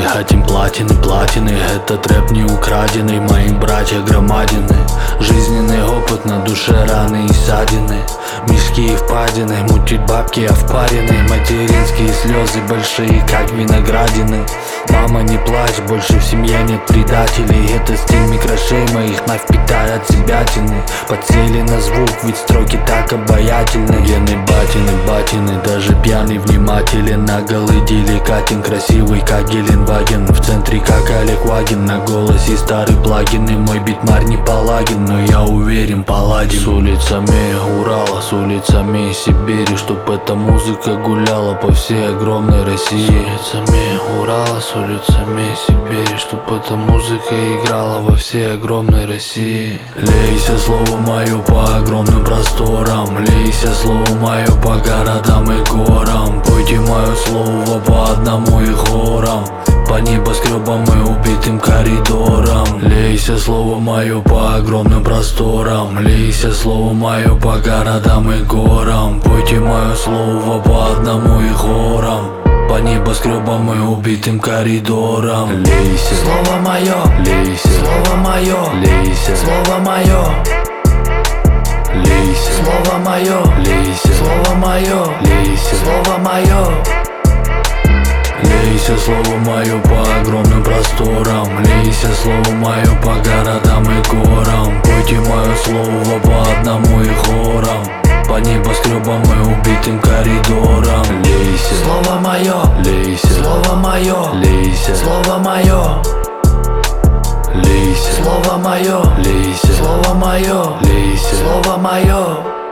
хотим платины, платины. Этот рэп не украденный, мои братья громадины. Жизненный опыт, на душе раны и ссадины. Мешки и впадины, мутит бабки, а впаренные. Материнские слезы большие, как виноградины. Мама, не плачь, больше в семье нет предателей. Это стиль микрошей моих, нафь питает себятины. Подсели на звук, ведь строки так обаятельны. Гены батины, даже пьяный внимателен. Наголый деликатен, красивый как Геленваген. В центре как Олег Вагин, на голосе старый плагин. И мой битмар не Палагин, но я уверен, паладин. С улицами Урала, с улицами Сибири, чтоб эта музыка гуляла по всей огромной России. С улицами Урала, с улицами Сибири, чтоб эта музыка играла во всей огромной России. Лейся, слово мое, по огромным просторам. Лейся, слово мое, по городам и горам. Пойте мое слово по одному и хорам, по небоскребам и убитым коридорам. Лейся, слово мое, по огромным просторам. Лейся, слово мое, по городам и горам. Пойте мое слово по одному и хорам, по небоскребам и убитым коридорам. Лейся, слово мое, лейся, слово мое, лейся, слово мое, лейся, слово мое, лейся, слово мое, лейся, слово мое. Лейся, слово мое, по огромным просторам. Лейся, слово мое, по городам и горам. Пойте мое слово по одному и хорам, по небоскребам и убитым коридорам. Лейся, слово мое, лейся, слово мое, лейся, слово мое, лейся, слово мое, лейся, слово мое, лейся, слово мое.